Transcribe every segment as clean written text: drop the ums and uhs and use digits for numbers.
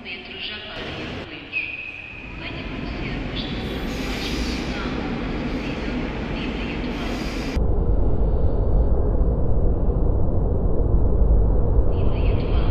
Metro Japari e Apoios. Venha conhecer a estação mais funcional, acessível, bonita e atual. Bonita e atual.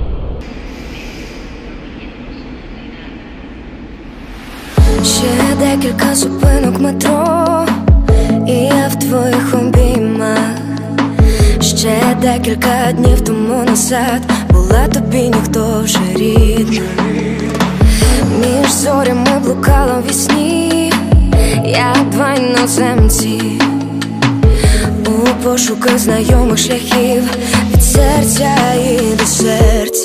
Ще декілька зупинок метро, і я в твоїх обіймах. Ще декілька днів тому назад була тобі ніхто вже рідна. Між зорями блукала в вісні, як два іноземці, у пошуках знайомих шляхів від серця і до серця.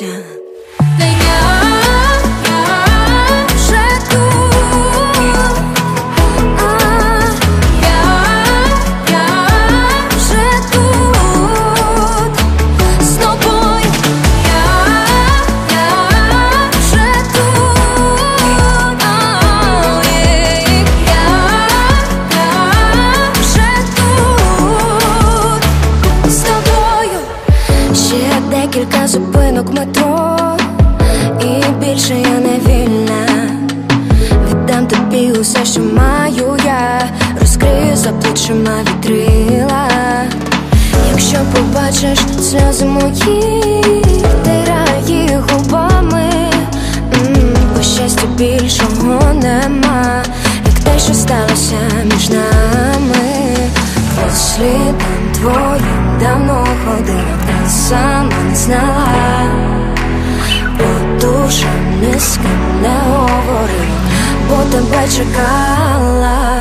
Декілька зупинок метро, і більше я не вільна. Віддам тобі усе, що маю я, розкрию за плечима вітрила. Якщо побачиш сльози мої, втирай їх губами, бо щастя більшого нема, як те, що сталося між нами. По слідам твоїм давно ходила, та сама не знала, по душам ні з ким не говорила, бо тебе чекала.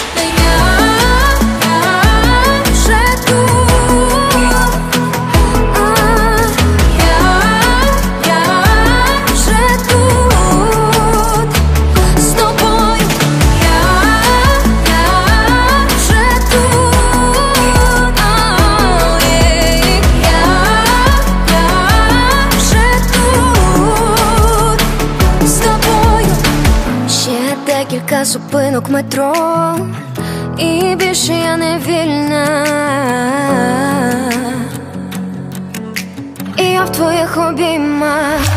Декілька зупинок метро, і більше я не вільна. І я в твоїх обіймах.